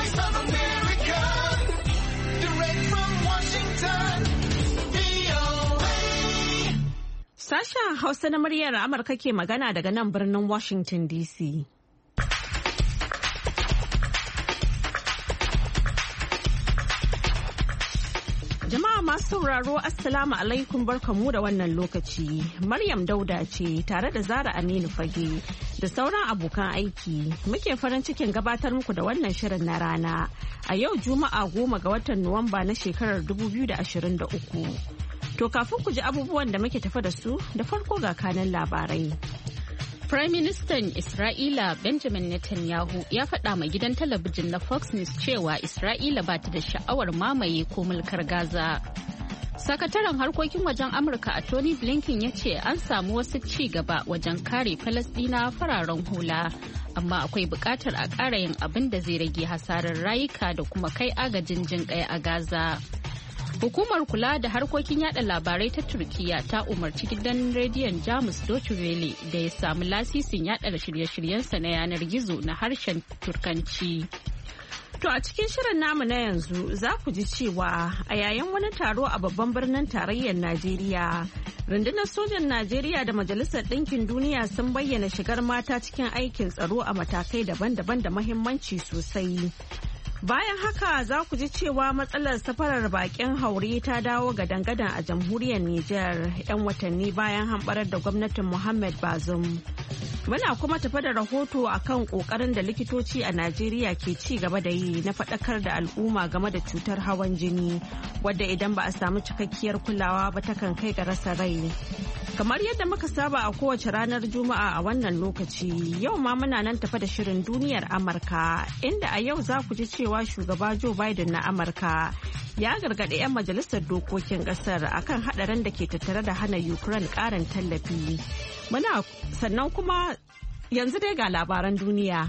Voice of America, direct from Washington, VOA. Sashen Hausa na muryar Amurka ke magana daga nan birnin Washington DC. Jama'a masu sauraro Assalamu alaikum barkamu da wannan lokaci. Maryam Dauda ce tare da Zara Aminu Fage da sauran abokan aiki. Muke farin cikin gabatar muku da wannan shirin na rana a yau Juma'a 10 ga watan Nuwamba na shekarar 2023. To kafin ku ji abubuwan da muke tafa da su da farko ga kanan labarai. Prime Minister Isra'ila Benjamin Netanyahu ya faɗa ma gidan talabijin na Fox News cewa Isra'ila ba ta da sha'awar mamaye ko mulkar Gaza. Sakataren harkokin wajen Amurka a Tony Blinken ya ce an samu wasu ci gaba wajen kare Falasɗina fararen hula, amma akwai buƙatar a ƙara yin abin da zai rage hasarar rayuka da kuma kai agajin jinƙai a Gaza. Hukumar kula da harkokin yada labarai ta Turkiyya ta umarci gidan rediyon Jamus Deutsche Welle da ya samu lasisin yada shirye-shiryensa na yanar gizo na harshen Turkanci. To a cikin shirin namu na yanzu za ku ji cewa a yayin wani taro a babban birnin tarayyar Najeriya, rundunar sojan Najeriya da Majalisar Ɗinkin Duniya sun bayyana shigar mata cikin aikin tsaro a matakai daban-daban da mahimmanci sosai. Bayan haka za ku ji cewa matsalar safarar bakin haure ta dawo gadan-gadan a jamhuriyar Nijar 'yan watanni bayan hamɓarar da gwamnatin Muhammad Bazoum. Muna kuma tafa da rahoto a kan ƙoƙarin da likitoci a Najeriya ke ci gaba da yi na faɗakar da al'umma game da cutar hawan jini, wadda idan ba a samu cikakkiyar kulawa ba takan kai ga rasa rai. Kamar yadda muka saba a kowace ranar Juma'a a wannan lokaci, yau ma muna nan tafa da shirin duniyar Amurka, inda a yau za ku ji cewa shugaba Joe Biden na Amurka ya gargaɗi 'yan majalisar dokokin ƙasar akan haɗarin da ke tattare da hana Ukraine ƙarin tallafi. Sannan kuma yanzu dai ga labaran duniya.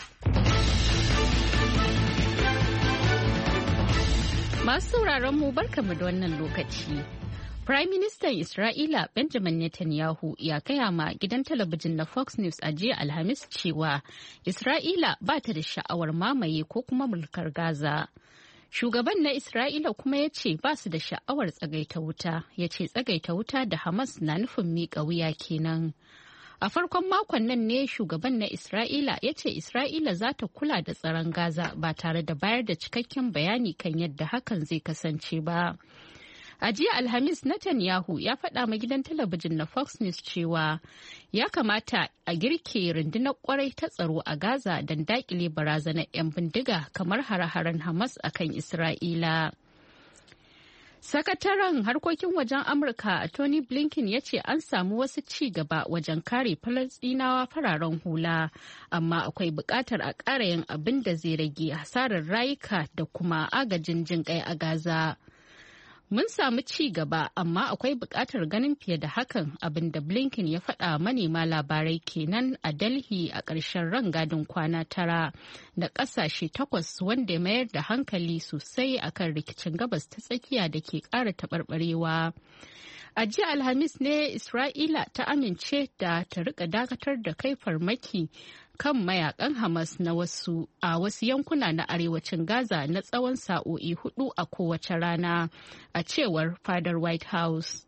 Masu sauraron mu barkamu da wannan lokaci. Prime Minister Isra'ila Benjamin Netanyahu ya gaya ma gidan talabijin na Fox News a jiya Alhamis cewa Isra'ila ba ta da sha'awar mamaye ko kuma mulkar Gaza. Shugaban na Isra'ila kuma ya ce ba su da sha'awar tsagaita wuta, ya ce tsagaita wuta da Hamas na nufin miƙa wuya kenan. A farkon makon nan ne shugaban na Isra'ila ya ce Isra'ila za ta kula da tsaron Gaza ba tare da bayar da cikakken bayani kan yadda hakan zai kasance ba. A jiya Alhamis Netanyahu ya faɗa ma gidan talabijin na Fox News cewa ya kamata a girke rundunar kwarai ta tsaro a Gaza don daƙile barazanar 'yan bindiga kamar hare-haren Hamas akan Isra'ila. Sakataren harkokin wajen Amurka Tony Blinken ya ce an samu wasu ci gaba wajen kare Falasɗinawa fararen hula, amma akwai buƙatar a ƙara yin abin da zai rage hasarar rayuka da kuma agajin jinƙai a Gaza. Mun samu ci gaba amma akwai buƙatar ganin fiye da hakan, abin da Blinken ya faɗa manema labarai kenan a Delhi a ƙarshen rangadin kwana 9 da ƙasashe 8 wanda ya mayar da hankali sosai akan rikicin gabas ta tsakiya da ke ƙara taɓarɓarewa. A jiya Alhamis ne Isra'ila ta amince da ta rika dakatar da kai farmaki kan mayakan Hamas a wasu yankuna na arewacin Gaza na tsawon sa'o'i 4 a kowace rana, a cewar fadar White House.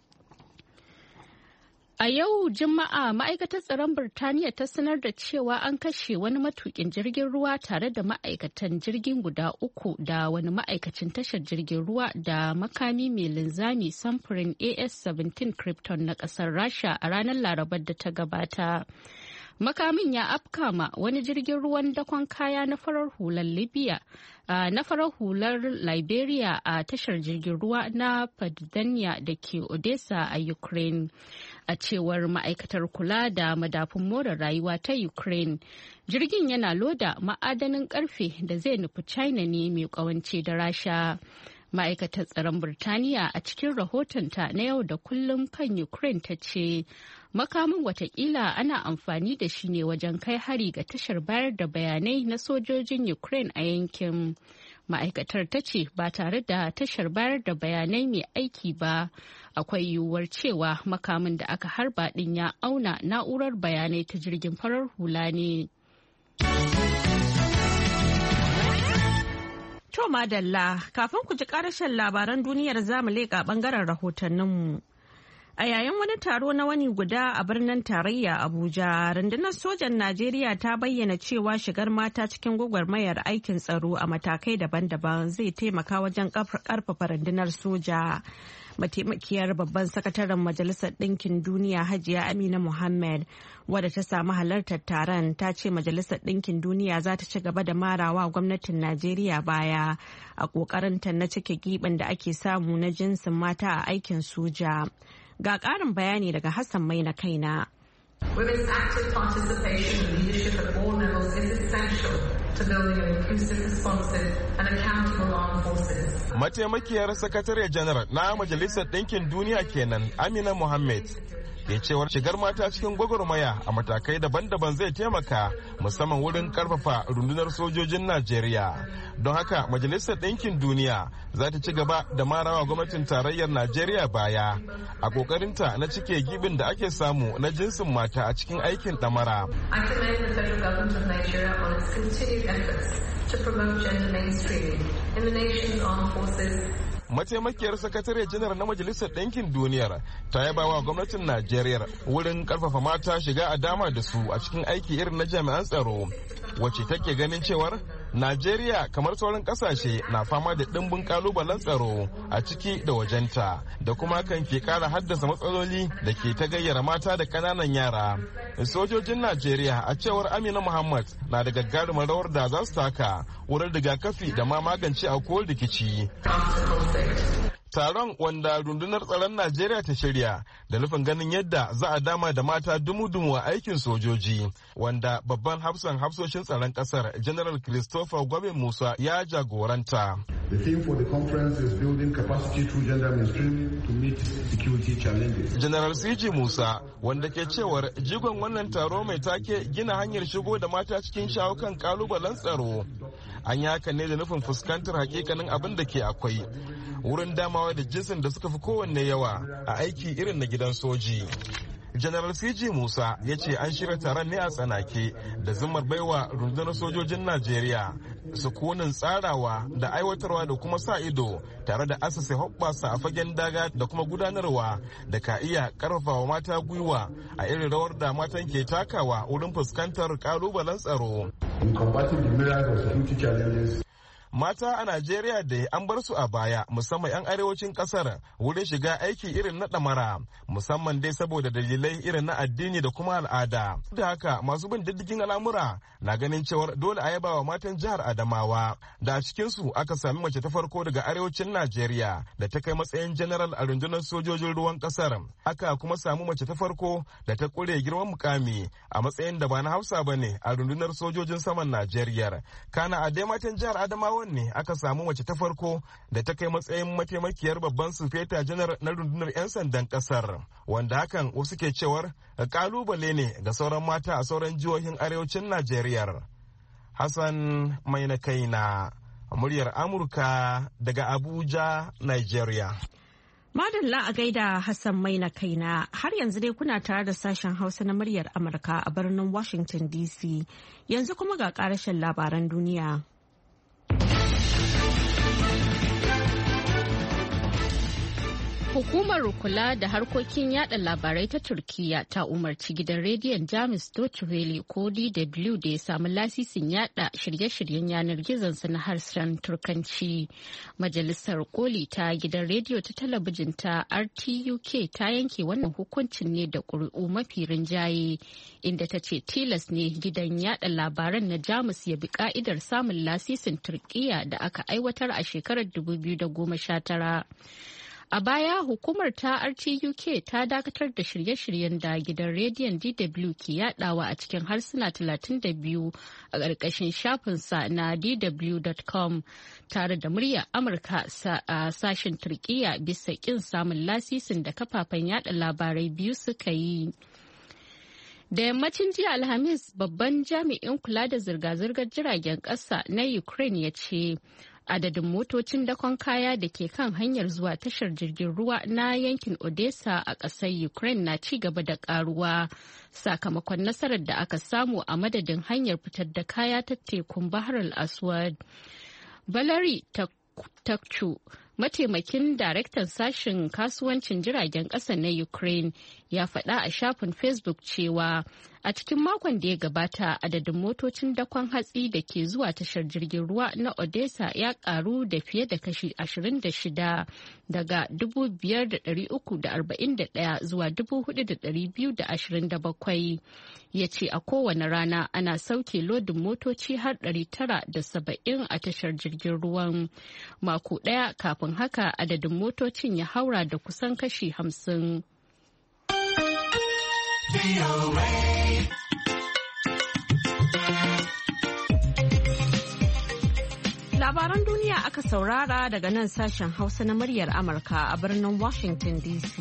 A yau Juma'a ma'aikatar tsaron Birtaniya ta sanar da cewa an kashe wani matukin jirgin ruwa tare da ma'aikatan jirgin guda 3 da wani ma'aikacin tashar jirgin ruwa da makami mai linzami samfurin AS-17 Krypton na ƙasar Rasha a ranar Larabar da ta gabata. Makamin ya afkama wani jirgin ruwan dakon kaya na farar hular Libya na farar hular Liberia a tashar jirgin ruwa na Padania da ke Odessa a Ukraine. A cewar ma'aikatar kula da madafun more rayuwa ta Ukraine, jirgin yana loda ma'adanin karfe da zai nufi China ne mai kawance da Rasha. Ma'aikatar tsaron Birtaniya a cikin rahotonta na yau da kullum kan Ukraine ta ce makamin watakila ana amfani da shi ne wajen kai hari ga tashar bayar da bayanai na sojojin Ukraine a yankin. Ma'aikatar ta ce ba tare da tashar bayar da bayanai mai aiki ba, akwai yiwuwar cewa makamin da aka harba din ya auna na'urar bayanai ta jirgin farar hula ne. To madalla, kafin ku ji ƙarashin labaran duniyar zamu leƙa ɓangaren rahotanninmu. A yayin wani taro na wani guda a birnin tarayya Abuja, rundunar sojan Najeriya ta bayyana cewa shigar mata cikin gwagwarmayar aikin tsaro a matakai daban-daban zai taimaka wajen ƙarfafa rundunar soja. Mataimakiyar babban sakataren Majalisar Ɗinkin Duniya Hajiya Amina Mohammed, wadda ta samu halartar taron, ta ce Majalisar Ɗinkin Duniya za ta ci gaba da marawa gwamnatin Najeriya baya a ƙoƙarinta na cike giɓin da ake samu na jinsin mata a aikin soja. Ga ƙarin bayani daga Hassan Mai na kaina. Women's active participation and leadership at all levels is essential to building an inclusive, responsive and accountable armed forces. Mataimakiyar Sakatare Janar na Majalisar Ɗinkin Duniya kenan Amina Mohammed ke cewar shigar mata cikin gwagwarmaya a matakai daban-daban zai taimaka musamman wurin karfafa rundunar sojojin Najeriya. Don haka Majalisar Ɗinkin Duniya za ta ci gaba da marawa gwamnatin tarayyar Najeriya baya a kokarinta na cike gibin da ake samu na jinsin mata a cikin aikin ɗamara. I commend the federal government of Nigeria on its continued efforts to promote gender mainstreaming in the nation's armed forces. Mataimakiyar sakatare janar na Majalisar Ɗinkin Duniyar ta yaba wa gwamnatin Najeriya wurin karfafa mata shiga a dama da su a cikin aiki irin na jami'an tsaro, wacce take ganin cewar Najeriya kamar sauran kasashe na fama da ɗimbin kalubalen tsaro a ciki da wajenta, da kuma kan ke kara haddasa matsaloli da ke ta gayyara mata da ƙananan yara. Sojojin Najeriya a cewar Amina Muhammad na da gagarumin rawar da za su taka wurin rigakafi da ma magance aukuwar rikici. Taron, wanda rundunar tsaron Najeriya ta shirya da nufin ganin yadda za a dama da mata dumu-dumu a aikin sojoji, wanda babban hafsoshin tsaron kasar General Christopher Gwabe Musa ya jagoranta. The theme for the conference is building capacity through gender mainstreaming to meet security challenges. General CG Musa, wanda ke cewar jigon wannan taro mai take gina hanyar shigo da mata cikin shawo kan kalubalen tsaro. An yi hakan ne da nufin fuskantar hakikanin abin da ke akwai wurin damawa da jinsin da suka fi kowanne yawa a aiki irin na gidan soji. General CG Musa ya ce an shirya taron ne a tsanake da zimmar baiwa rundunar sojojin Najeriya sukunin tsarawa da aiwatarwa da kuma sa ido tare da asase hoɓɓasa a fagen daga da kuma gudanarwa da ka iya karfafawa mata gwiwa a irin rawar da matan ke takawa wurin fuskantar kalubalen tsaro. In combating the myriad of security challenges, mata a Najeriya da an bar su a baya, musamman 'yan arewacin kasar wurin shiga aiki irin na ɗamara, musamman dai saboda dalilai irin na addini da kuma al'ada. Da haka masu bin diddigin al'amura na ganin cewar dole a yaba wa matan jihar Adamawa da a cikinsu aka sami mace ta farko daga arewacin Najeriya da ta kai matsayin general a rundunar sojojin ruwan kasar. Aka kuma samu mace ta farko da ta kure girman mukami a matsayin da ba na Hausa ba ne a rundunar sojojin saman Najeriya. Kana a dai matan jihar Adamawa ne aka samu mace ta farko da ta kai matsayin mataimakiyar babban sufeta janar na rundunar 'yan sandan kasar, wanda hakan wasu ke cewar kalubale ne ga sauran mata a sauran jihohin arewacin Najeriya. Hassan Mai na kaina, muryar Amurka daga Abuja, Nigeria. Madalla a gaida Hassan Mai na kaina. Har yanzu dai kuna tare da sashen Hausa na muryar Amurka a birnin Washington DC. Yanzu kuma ga karashin labaran duniya. Hukumar kula da harkokin yada labarai ta Turkiyya ta umarci gidan rediyon Jamus Deutsche Welle ko DW da ya samu lasisin yada shirye-shiryen yanar gizonsa na harshen Turkanci. Majalisar Koli ta gidan rediyo ta talabijin ta RTUK ta yanke wannan hukuncin ne da ƙuri'u mafi rinjaye, inda ta ce tilas ne gidan yada labaran na Jamus ya bi ka'idar samun lasisin Turkiyya da aka aiwatar a shekarar 2019. A baya hukumar ta RTUK ta dakatar da shirye-shiryen da gidan rediyon DW ke yadawa a cikin harsuna 32 a ƙarƙashin shafinsa na dw.com tare da murya Amurka a sashen Turkiyya bisa ƙin samun lasisin da kafafen yada labarai biyu suka yi. Da yammacin jiya Alhamis, babban jami'in kula da zirga-zirgar jiragen ƙasa na Ukraine ya ce adadin motocin dakon kaya da ke kan hanyar zuwa tashar jirgin ruwa na yankin Odessa a ƙasar Ukraine na ci gaba da ƙaruwa sakamakon nasarar da aka samu a madadin hanyar fitar da kaya ta tekun Bahar al-Aswad. Valery Takchu, mataimakin daraktan sashen kasuwancin jiragen ƙasa na Ukraine, ya faɗa a shafin Facebook cewa a cikin makon da ya gabata adadin motocin dakon hatsi da ke zuwa tashar jirgin ruwa na Odessa ya karu da fiye da kashi 26 daga 5,341 zuwa 4,227. Ya ce a kowane rana ana sauke lodin motoci har 970 a tashar jirgin ruwan. Mako ɗaya kafin haka adadin motocin ya haura da kusan kashi 50. Labaran duniya aka saurara daga nan sashen Hausa na muryar Amurka a birnin Washington DC.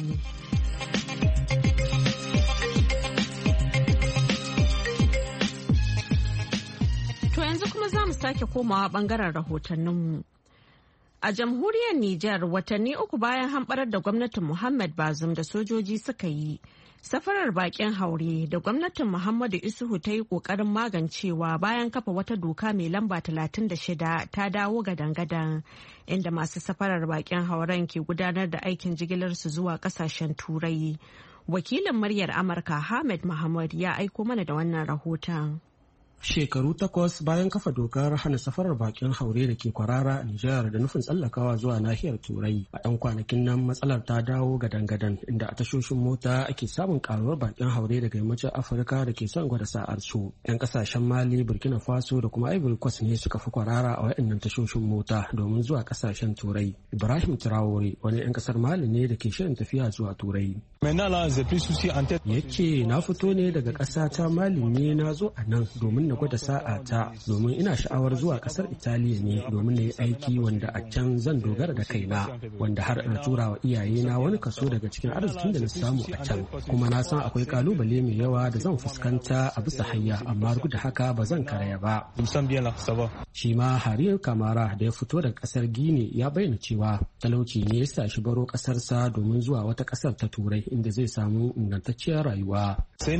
To yanzu kuma za mu sake komawa bangaren rahotanninmu. A jamhuriyar Nijar, watanni uku bayan hamɓarar da gwamnatin Muhammad Bazoum da sojoji suka yi, safarar bakin haure da gwamnatin Muhammadu Isuhu ta yi ƙoƙarin magancewa bayan kafa wata doka mai lamba 36 ta dawo gadan-gadan, inda masu safarar bakin hauren ke gudanar da aikin jigilarsu zuwa ƙasashen Turai. Wakilin muryar Amurka Hamid Mahmud ya aiko mana da wannan rahoton. Shekaru 8 bayan kafa dokar hana safarar bakin haure da ke kwarara a Nijar da nufin tsallakawa zuwa nahiyar Turai, a 'yan kwanakin nan matsalar ta dawo gadan-gadan, inda a tashoshin mota ake samun karuwar bakin haure daga yammacin Afirka da ke son gwada sa'ar su. 'Yan kasashen Mali, Burkina Faso da kuma Ivory Coast ne suka fi kwarara a waɗannan tashoshin mota domin zuwa kasashen Turai. Ibrahim Traore, wani 'yan kasar Mali ne da ke shirin tafiya zuwa Turai, ya ce na fito ne daga ƙasa ta Mali ne, na zo a nan domin na gwada sa'a ta, domin ina sha'awar zuwa kasar Italiya ne domin na yi aiki wanda a can zan dogara da kaina, wanda har na tura wa iyayena wani kaso daga cikin arzikin da na samu a can, kuma na san akwai kalubale mai yawa da zan fuskanta a bisa hanya, amma duk da haka ba zan karaya ba. Shi ma Hariyar Kamara da ya fito daga kasar Gini ya bayyana cewa talauci ne ya sa shi baro kasarsa domin zuwa wata kasar ta Turai inda zai samu ingantacciyar rayuwa.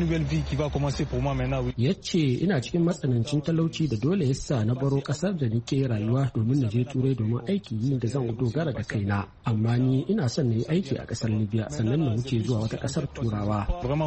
Ya ce ina cikin matsanancin talauci da dole ya sa na baro kasar da nake rayuwa domin na je Turai domin aiki yin da zan dogara da kaina, amma ni ina son na yi aiki a kasar Libya sannan na wuce zuwa wata kasar Turawa.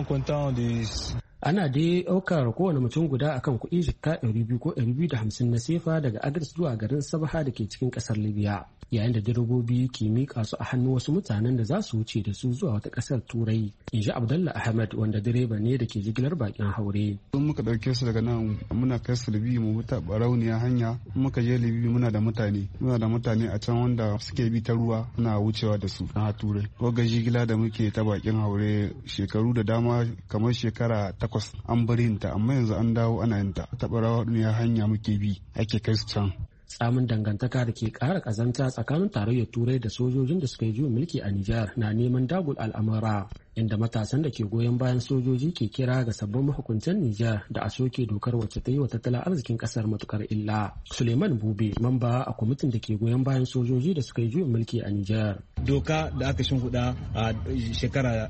Ana dai ɗaukar kowane mutum guda akan kuɗi jikka 200 ko 250 na sefa daga Agadez zuwa garin Sabaha da ke cikin ƙasar Libya, yayin da direbobi ke miƙa su a hannun wasu mutanen da za su wuce da su zuwa wata ƙasar Turai. In ji Abdullah Ahmed, wanda direba ne da ke jigilar bakin haure. Don muka ɗauke su daga nan muna kai su Libya mu wuta barauniya hanya, muka je Libya muna da mutane a can wanda suke bi ta ruwa muna wucewa da su na Turai. Wagga jigila da muke ta bakin haure shekaru da dama, kamar shekara 8 an bari yinta, amma yanzu an dawo ana yinta ta barauniya hanya muke bi ake kai su can. Tsamin dangantaka da ke ƙara ƙazanta tsakanin tarayyar Turai da sojojin da suka yi juyin mulki a Nijar na neman dagul al'amura, inda matasan da ke goyon bayan sojoji ke kira ga sabbin mahukuntan Nijar da a soke dokar wacce ta yi wa tattalin arzikin ƙasar matukar illa. Suleiman Bube, mamba a kwamitin da ke goyon bayan sojoji da suka yi juyin mulki a Nijar. Doka da aka shimfiɗa a shekara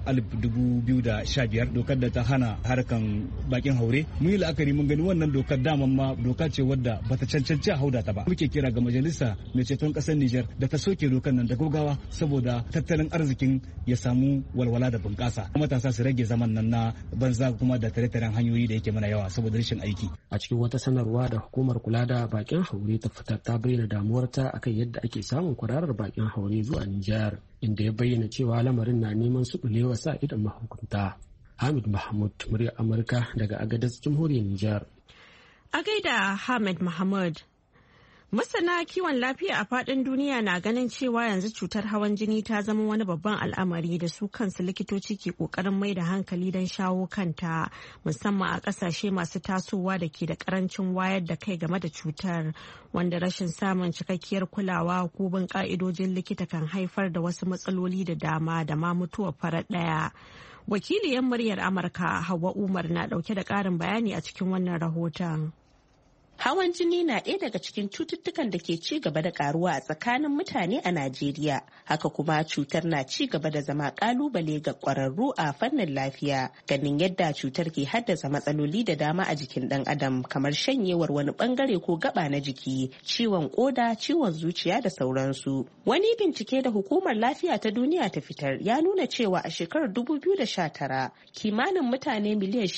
2015, dokar da ta hana harkan bakin haure, mun yi la'akari mun gani wannan dokar daman ma doka ce wadda bata cancanci a hauda ta ba. Muke kira ga majalisa mai ceton ƙasar Nijar da ta soke dokar nan da gaggawa saboda tattalin arzikin ya samu walwala da bunƙasa. Matasa su rage zaman nan na banza kuma da tare-taren hanyoyi da yake mana yawa saboda rashin aiki. A cikin wata sanarwa da hukumar kula da bakin haure ta fitar, ta bayyana damuwarta akan yadda ake samun kwararar bakin haure zuwa Nijar, inda ya bayyana cewa lamarin na neman suɓulewa sa idan mahukunta. Hamid Mahmud, muryar Amurka daga Agadez, Jamhuriyar Nijar. A gaida Hamid Mahmud. Masana kiwon lafiya a faɗin duniya na ganin cewa yanzu cutar hawan jini ta zama wani babban al'amari da su kansu likitoci ke ƙoƙarin mai da hankali don shawo kanta, musamman a ƙasashe masu tasowa da ke da ƙarancin wayar da kai game da cutar, wanda rashin samun cikakkiyar kulawa ko bin ƙa'idojin likita kan haifar da wasu matsaloli da dama da ma mutuwar farar ɗaya. Wakiliyar muryar Amurka Hauwa Umar na ɗauke da ƙarin bayani a cikin wannan rahoton. Hawan jini na ɗaya daga cikin cututtukan da ke ci gaba da karuwa a tsakanin mutane a Najeriya. Haka kuma cutar na ci gaba da zama kalubale ga ƙwararru a fannin lafiya, ganin yadda cutar ke haddasa matsaloli da dama a jikin ɗan adam kamar shanyewar wani bangare ko gaba na jiki, ciwon koda, ciwon zuciya da sauransu. Wani bincike da Hukumar Lafiya ta Duniya ta fitar ya nuna cewa a shekarar 2019 kimanin mutane miliyan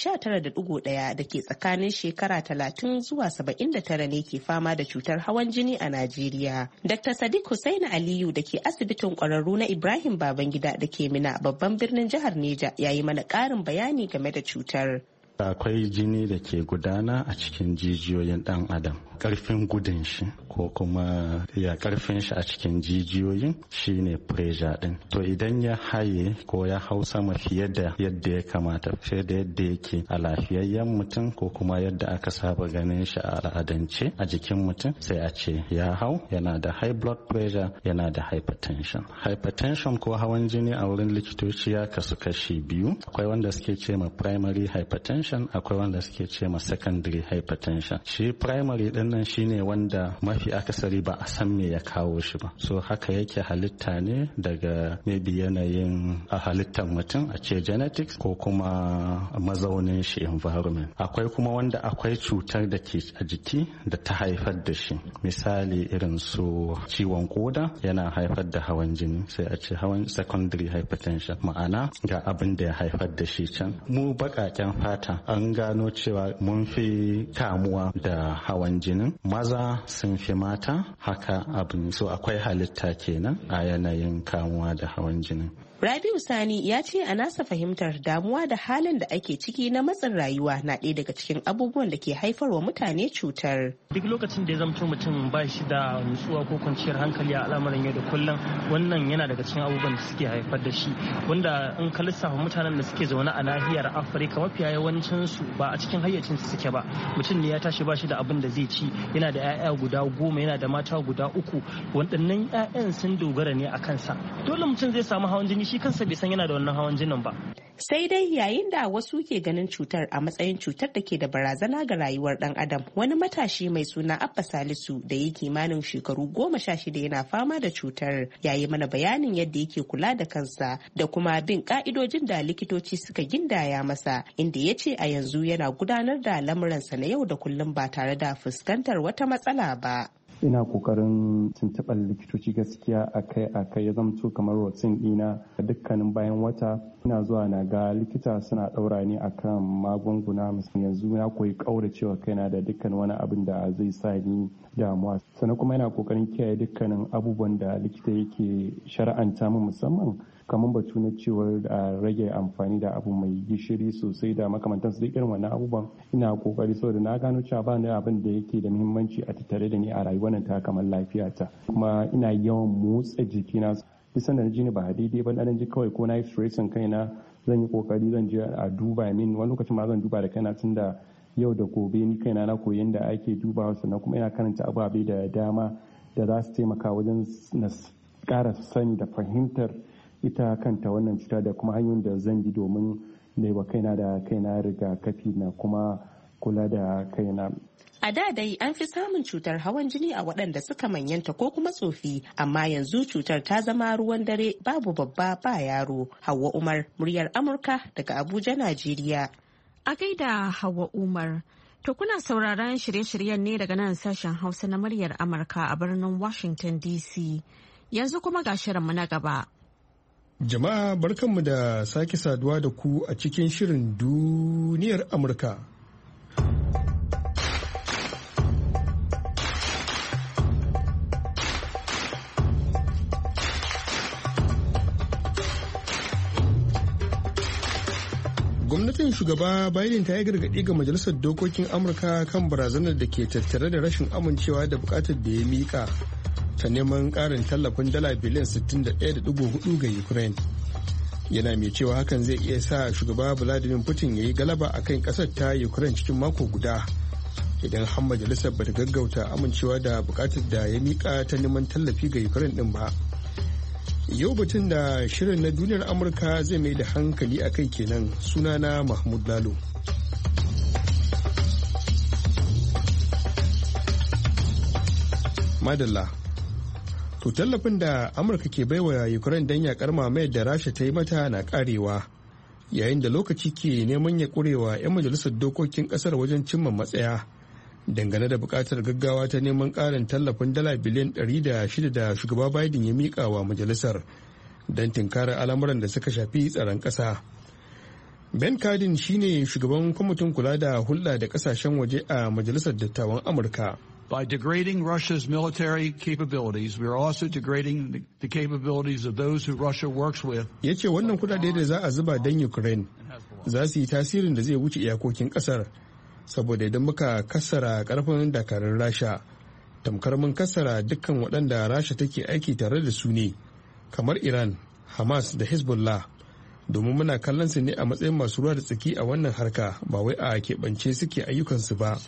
19.1 da ke tsakanin shekara 30 zuwa 79 ne ke fama da cutar hawan jini a Najeriya. Dr. Sadiq Hussaini Aliyu da ke asibitin ƙwararru na Ibrahim Babangida da ke Mina babban birnin jihar Neja ya yi mana ƙarin bayani game da cutar. Akwai jini da ke gudana a cikin jijiyoyin ɗan adam. Karfin gudun shi ko kuma ya karfin shi a cikin jijiyoyin shine pressure din. To idan ya haye ko ya hau sama fiye da yadda ya kamata, fiye da yadda yake a lafiyayyen mutum ko kuma yadda aka saba ganin shi a al'adance a jikin mutum, sai a ce ya hau, yana da high blood pressure, yana da hypertension. Hypertension ko hawan jini a wurin likitoci ya kasu kashi biyu. Akwai wanda suke ce ma primary hypertension, akwai wanda suke ce ma secondary hypertension. Shi primary din nan shine wanda mafi akasari ba a san me ya kawo shi ba, so haka yake halitta ne daga maybe yanayin a halittar mutum, a ce genetics, ko kuma mazaunin shi environment. Akwai kuma wanda akwai cutar da ke a jiki da ta haifar da shi, misali irin su ciwon koda yana haifar da hawan jini, sai a ce hawan secondary hypertension, ma'ana ga abin da ya haifar da shi can. Mu baƙaƙen fata an gano cewa mun fi kamuwa da hawan jini, maza sun fi mata, haka abin, so akwai halitta kenan a yanayin kamuwa da hawan jini. Rabiu Sani ya ce a nasa fahimtar damuwa da halin da ake ciki na matsin rayuwa na ɗaya daga cikin abubuwan da ke haifarwa mutane cutar. Duk lokacin da ya zamto mutum ba shi da nutsuwa ko kwanciyar hankali a al'amuran yau da kullum, wannan yana daga cikin abubuwan da suke haifar da shi, wanda in ka lissafa mutanen da suke zaune a nahiyar Afirka mafiya yawancin su ba a cikin hayyacin su suke ba. Mutum ne ya tashi ba shi da abin da zai ci, yana da 'ya'ya guda 10, yana da mata guda 3, waɗannan 'ya'yan sun dogara ne a kansa. Dole mutum zai samu hawan jini, shi kansa bai san yana da wannan hawan jinin ba. Sai dai yayin da wasu ke ganin cutar a matsayin cutar da ke da barazana ga rayuwar dan adam, wani matashi mai suna Abba Salisu da ya kimanin shekaru 16 yana fama da cutar, yayi mana bayanin yadda yake kula da kansa da kuma bin ka'idojin da likitoci suka gindaya masa, inda ya ce a yanzu yana gudanar da lamuransa na yau da kullum ba tare da fuskantar wata matsala ba. Ina kokarin tuntuɓar likitoci gaskiya akai ya zamto kamar routine ɗina dukkanin bayan wata. Ina zuwa na ga likita suna ɗaura ni akan magunguna, yanzu na koyi ƙauracewa kaina da dukkan wani abin da zai sa ni damuwa. Sannan kuma ina kokarin kiyaye dukkanin abubuwan da likita yake shara'anta min, musamman kamar batu na cewar a rage amfani da abu mai gishiri sosai da makamantansu. Duk irin wannan abubuwan ina kokari, saboda na gano cewa ba ni abin da yake da muhimmanci a tattare da ni a rayuwar nan ta kamar lafiyata. Kuma ina yawan motsa jikina, duk sanda na ji ni ba daidai ba, na ji kawai ko na yi stressin kaina, zan yi kokari zan je a duba min. Wani lokacin ma zan duba da kaina, tunda yau da gobe ni kaina na koyi yadda ake dubawa. Sannan kuma ina karanta ababe da dama da za su taimaka wajen na ƙara sani da fahimtar ita kanta wannan cuta da kuma hanyoyin da zan bi domin na wa kaina da kaina rigakafi na kuma kula da kaina. A da dai an fi samun cutar hawan jini a waɗanda suka manyanta ko kuma tsofi, amma yanzu cutar ta zama ruwan dare, babu babba ba yaro. Hauwa Umar, muryar Amurka daga Abuja, Najeriya. A gaida Hauwa Umar. To kuna sauraron shirye-shiryen ne daga nan sashen Hausa na muryar Amurka a birnin Washington DC. Yanzu kuma ga shirinmu na gaba. Jama'a barkanmu da sake saduwa da ku a cikin shirin duniyar Amurka. Gwamnatin shugaba Biden ta yi gargaɗi ga Majalisar Dokokin Amurka kan barazanar da ke tattare da rashin amincewa da bukatar da ya miƙa ta neman ƙarin tallafin dala biliyan 61.4 ga Ukraine. Yana mai cewa hakan zai iya sa shugaba Vladimir Putin ya yi galaba a kan ƙasar ta Ukraine cikin mako guda idan har majalisar bata gaggauta amincewa da bukatar da ya miƙa ta neman tallafi ga Ukraine ɗin ba. Yau batun da shirin na duniyar Amurka zai mai da hankali a kai kenan. Sunana Mahmud Lalo. Madalla. To tallafin da Amurka ke baiwa Ukraine don yakar mamayar da Rasha ta yi mata na karewa, yayin da lokaci ke neman ya kurewa 'yan majalisar dokokin kasar wajen cimma matsaya dangane da bukatar gaggawa ta neman karin tallafin dala biliyan 106 da shugaba Biden ya miƙa wa majalisar don tinkarar al'amuran da suka shafi tsaron ƙasa. Ben Cardin shine shugaban kwamitin kula da hulɗa da ƙasashen waje a majalisar dattawan Amurka. By degrading Russia's military capabilities, we are also degrading the capabilities of those who Russia works with. Ya ce wannan kudade da za a zuba don Ukraine za su yi tasirin da zai wuce iyakokin kasar, saboda idan muka kassara karfin dakarun Rasha, tamkar mun kassara dukkan waɗanda Rasha take aiki tare da su ne, kamar Iran, Hamas da Hezbollah. Domin muna kallon su ne a matsayin masu ruwa da tsaki a wannan harka, ba wai a keɓance suke ayyukansu ba.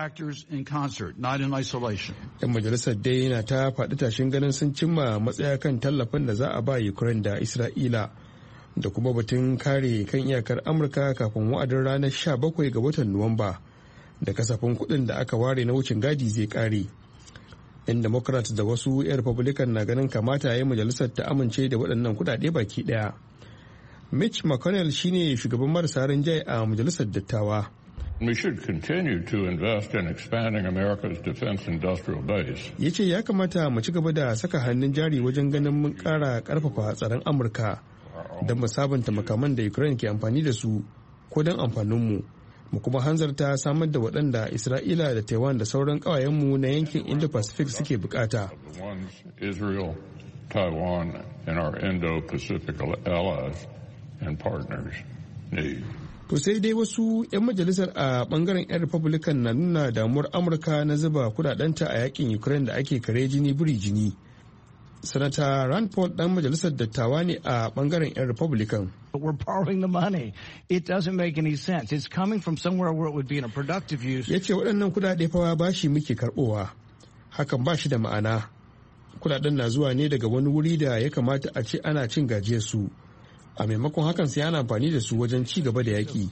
'Yan majalisar dai na ta faɗi tashin ganin sun cimma matsaya kan tallafin da za a ba Ukraine da Isra'ila da kuma batun kare kan iyakar Amurka kafin wa'adin ranar 17 ga watan Nuwamba da kasafin kuɗin da aka ware na wucin gadi zai ƙare. 'Yan Democrats da wasu 'yan Republican na ganin kamata ya yi majalisar ta amince da waɗannan kuɗaɗe baki ɗaya. Mitch McConnell shine shugaban marasa rinjaye a majalisar dattawa. We should continue to invest in expanding America's defense industrial base. Ya ce ya kamata mu ci gaba da saka hannun jari wajen ganin mun ƙara ƙarfafa tsaron Amurka don mu sabunta makaman da Ukraine ke amfani da su ko don amfaninmu, mu kuma hanzarta samar da waɗanda Isra'ila da Taiwan da sauran ƙawayenmu na yankin Indo-Pacific suke bukata. Israel, Taiwan, and our Indo-Pacific allies and partners need. To sai dai wasu 'yan majalisar a bangaren 'yan Republican na nuna damuwar Amurka na zuba kudadenta a yakin Ukraine da ake kare jini biri jini. Sanata Rand Paul dan majalisar dattawa ne a bangaren 'yan Republican. We're borrowing the money. It doesn't make any sense. It's coming from somewhere where it would be in a productive use. Ya ce waɗannan kudade fa bashi muke karɓowa. Hakan ba shi da ma'ana. Kudaden na zuwa ne daga wani wuri da ya kamata a ce ana cin gajiyar su. A maimakon hakan sai ana amfani da su wajen ci gaba da yaki.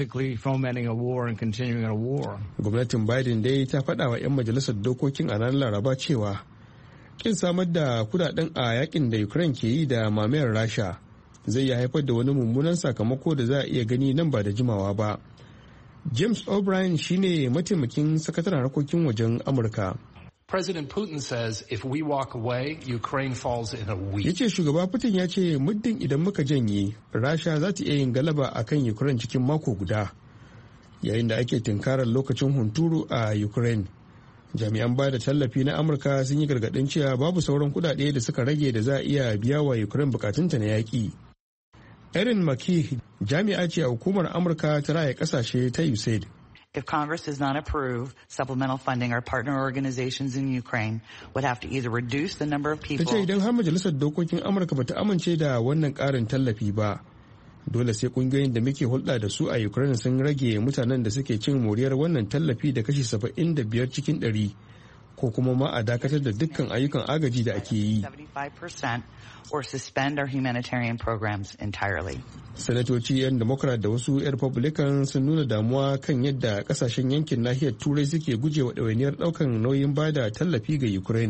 Gwamnatin Biden dai ta faɗa wa 'yan majalisar dokokin a ranar Laraba cewa kin samar da kudaden a yakin da Ukraine ke yi da mamayar Rasha zai iya haifar da wani mummunan sakamako da za a iya gani nan ba da jimawa ba. James O'Brien shine mataimakin sakataren harkokin wajen Amurka. President Putin says if we walk away, Ukraine falls in a week. Yace shugaba Putin ya ce muddin idan muka janye, Rasha za ta iya yin galaba akan Ukraine cikin mako guda. Yayin da ake tinkarar lokacin hunturu a Ukraine, jami'an ba da tallafi na Amurka sun yi gargaɗin cewa babu sauran kuɗaɗe da suka rage da za a iya biya wa Ukraine bukatunta na yaƙi. Erin McKee jami'a ce a hukumar Amurka ta raya ƙasashe ta USAID. If Congress does not approve supplemental funding, our partner organizations in Ukraine would have to either reduce the number of people. Ta ce idan har majalisar dokokin Amurka bata amince da wannan ƙarin tallafi ba, dole sai kungiyoyin da muke hulɗa da su a Ukraine sun rage mutanen da suke cin moriyar wannan tallafi da kashi 75 cikin 100, ko kuma ma a dakatar da dukkan ayyukan agaji da ake yi. 75% or suspend our humanitarian programs entirely. Sanatoci 'yan Democrat da wasu 'yan Republican sun nuna damuwa kan yadda kasashen yankin nahiyar Turai suke gujewa ɗawainiyar ɗaukan nauyin bada tallafi ga Ukraine.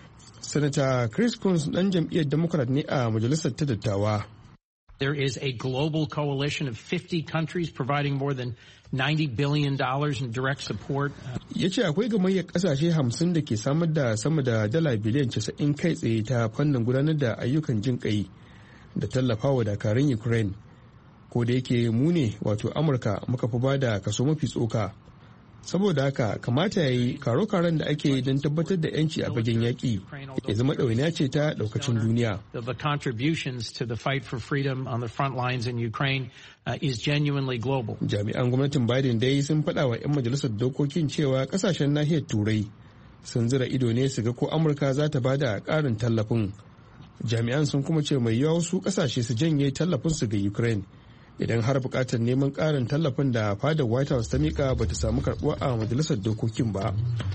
Sanata Chris Coons ɗan jam'iyyar Democrat ne a majalisar ta dattawa. There is a global coalition of 50 countries providing more than $90 billion in direct support. Ya ce akwai gamayyar kasashe 50 da ke samar da sama da dala biliyan 90 kai tsaye ta fannin gudanar da ayyukan jin kai da tallafawa dakarun Ukraine. Ko da yake mu ne wato Amurka muka fi ba da kaso mafi tsoka. Saboda haka kamata ya yi karo-karon da ake yi don tabbatar da 'yanci a fagen yaƙi ya zama ɗawainiya ce ta ɗaukacin duniya. The contributions to the fight for freedom on the front lines in Ukraine is genuinely global. Jami'an gwamnatin Biden dai sun faɗa wa 'yan majalisar dokokin cewa ƙasashen nahiyar Turai sun zira ido ne su ga ko Amurka za ta bada ƙarin tallafin. Jami'an sun kuma ce mai yawa wasu ƙasashe su janye tallafinsu ga Ukraine idan har bukatar neman karin tallafin da fadar White House ta mika bata samu karbuwa a majalisar dokokin ba.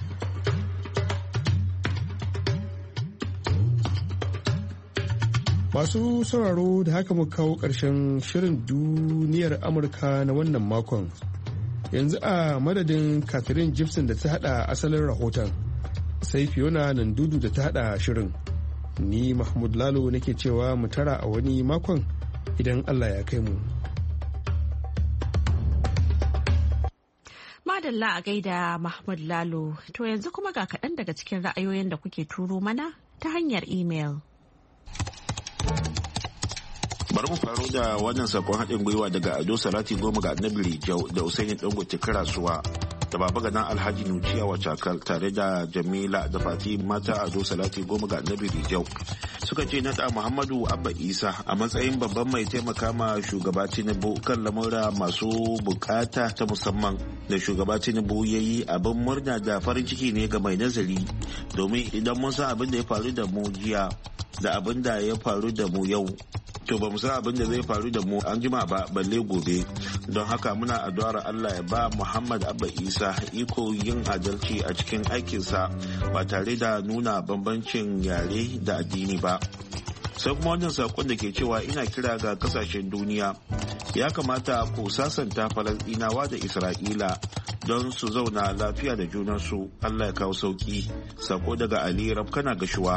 Masu sauraro da haka muka kawo ƙarshen shirin duniyar Amurka na wannan makon. Yanzu a madadin Catherine Gibson da ta hada asalin rahoton sai Fiona Nandudu da ta hada shirin. Ni Mahmud Lalo nake cewa mu tara a wani makon idan Allah ya kai mu. Madalla a gaida Mahmud Lalo, to yanzu kuma ga kaɗan daga cikin ra'ayoyin da kuke turo mana ta hanyar email. Bari mu faro da wannan sakon haɗin gwiwa daga Ado Salati Goma ga Annabi Rijau da Usaini Dangote Karasuwa da Baba Gana Alhaji Nuciya Wacakal tare da Jamila da Fati mata Ado Salati Goma ga Annabi Rijau. Suka ce naɗa Muhammadu Abba Isa a matsayin babban mai taimaka ma shugaba Tinubu kan lamura masu bukata ta musamman da shugaba Tinubu ya yi abin murna da farin ciki ne ga mai nazari, domin idan mun san abin da ya faru da mu jiya da abin da ya faru da mu yau, to ba mu san abin da zai faru da mu an jima ba balle gobe. Don haka muna addu'ar Allah ya ba Muhammad Abba Isa iko yin adalci a cikin aikinsa ba tare da nuna bambancin yare da addini ba. Sai kuma wannan sakon da ke cewa ina kira ga kasashen duniya ya kamata ku sasanta Falasɗinawa da Isra'ila don su zauna lafiya da junansu. Allah ya kawo sauki. Sako daga Ali Rabkana Gashuwa.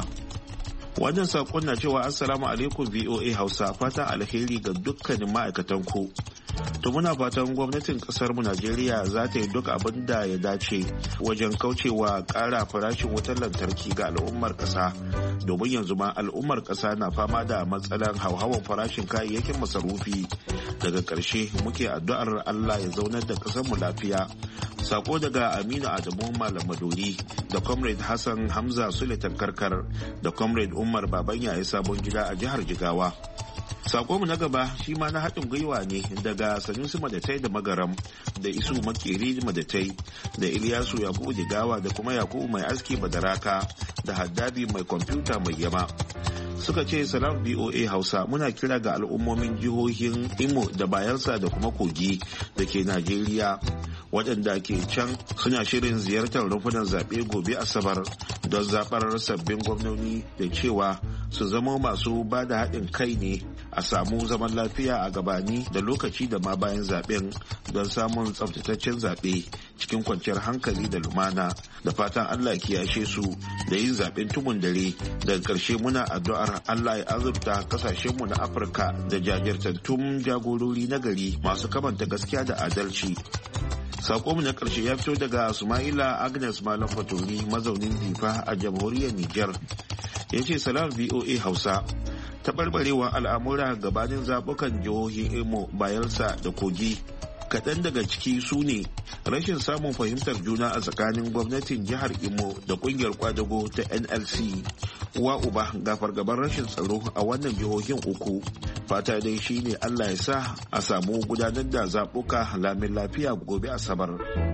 Wannan sakon na cewa Assalamu alaikum VOA Hausa, fatan alheri ga dukkanin ma'aikatan ku. To muna fatan gwamnatin kasar mu Najeriya za ta yi duk abin da ya dace wajen kaucewa ƙara farashin wutar lantarki ga al'ummar ƙasa, domin yanzu ma al'ummar ƙasa na fama da matsalar hauhawar farashin kayayyakin masarufi. Daga ƙarshe muke addu'ar Allah ya zaunar da ƙasar mu lafiya. Sako daga Aminu Adamu Malam Maduri da Comrade Hassan Hamza Suletan Karkar da Comrade Umar Baban Yaye Sabon Gida a jihar Jigawa. Sako mu na gaba shi ma na haɗin gwiwa ne daga Sanusi Madatai da Magaram da Isu Makeri Madatai da Iliyasu Yakubu Jigawa da kuma Yakubu Mai Aski Badaraka da Haddabi Mai Kwamfuta Mai Yama. Suka ce salam BOA Hausa, muna kira ga al'ummomin jihohin Imo da Bayelsa da kuma Kogi da ke Najeriya waɗanda ke can suna shirin ziyartar rumfunan zaɓe gobe Asabar don zaɓar sabbin gwamnoni da cewa su zama masu ba da haɗin kai ne a samu zaman lafiya a gabani da lokaci da ma bayan zaɓen don samun tsaftataccen zaɓe cikin kwanciyar hankali da lumana. Da fatan Allah kiyashe su da yin zaɓen tumun dare. Daga ƙarshe muna addu'ar Allah ya azurta kasashenmu na Afirka da jajirtattun jagorori na gari masu kamanta gaskiya da adalci. Sakonmu na ƙarshe ya fito daga Sumaila Agnes Malam Fatori mazaunin Difa a jamhuriyar Nijar. Ya ce salam VOA Hausa. Taɓarɓarewar al'amura gabanin zaɓukan jihohin Imo, Bayelsa da Kogi. Kaɗan daga ciki su ne rashin samun fahimtar juna a tsakanin gwamnatin jihar Imo da ƙungiyar kwadago ta NLC. Uwa uba ga fargabar rashin tsaro a wannan jihohin uku. Fata dai shine Allah ya sa a samu gudanar da zaɓuka lamin lafiya gobe Asabar.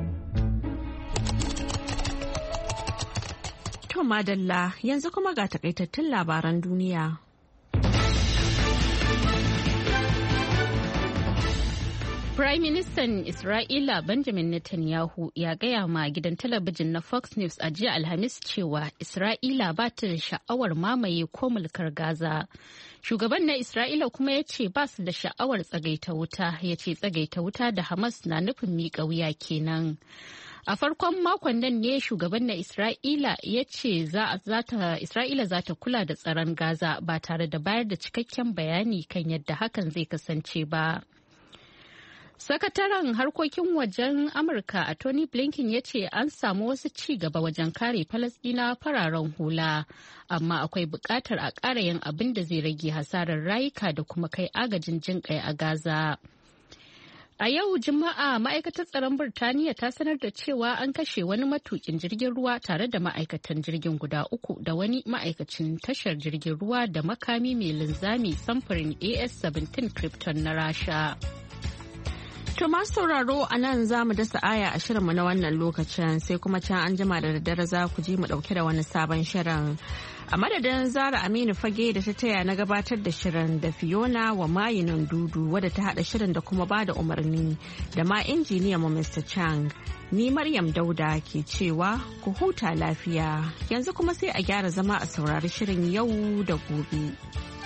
To madalla, yanzu kuma ga takaitattun labaran duniya. Prime Minister Isra'ila Benjamin Netanyahu ya gaya ma gidan talabijin na Fox News a jiya Alhamis cewa Isra'ila ba ta da sha'awar mamaye ko mulkar Gaza. Shugaban na Isra'ila kuma ya ce ba su da sha'awar tsagaita wuta, ya ce tsagaita wuta da Hamas na nufin miƙa wuya kenan. A farkon makon nan ne shugaban na Isra'ila ya ce Isra'ila za ta kula da tsaron Gaza ba tare da bayar da cikakken bayani kan yadda hakan zai kasance ba. Sakataren harkokin wajen Amurka a Tony Blinken ya ce an samu wasu ci gaba wajen kare Falasɗinawa fararen hula, amma akwai buƙatar a ƙara yin abin da zai rage hasarar rayuka da kuma kai agajin jinƙai a Gaza. A yau Juma'a ma'aikatar tsaron Birtaniya ta sanar da cewa an kashe wani matukin jirgin ruwa tare da ma'aikatan jirgin guda uku da wani ma'aikacin tashar jirgin ruwa da makami mai linzami samfurin AS-17 Krypton na Rasha. To masu sauraro a nan za mu dasa aya a shirinmu na wannan lokacin sai kuma can an jima da daddare za ku ji mu dauke da wani sabon shirin. A madadin Zara Aminu Fage da ta taya na gabatar da shirin da Fiona wa mayinan dudu wadda ta hada shirin da kuma ba da umarni da ma injiniya mu Mr. Chang. Ni Maryam Dauda ke cewa ku huta lafiya yanzu kuma sai a gyara zama a saurari shirin yau da gobe.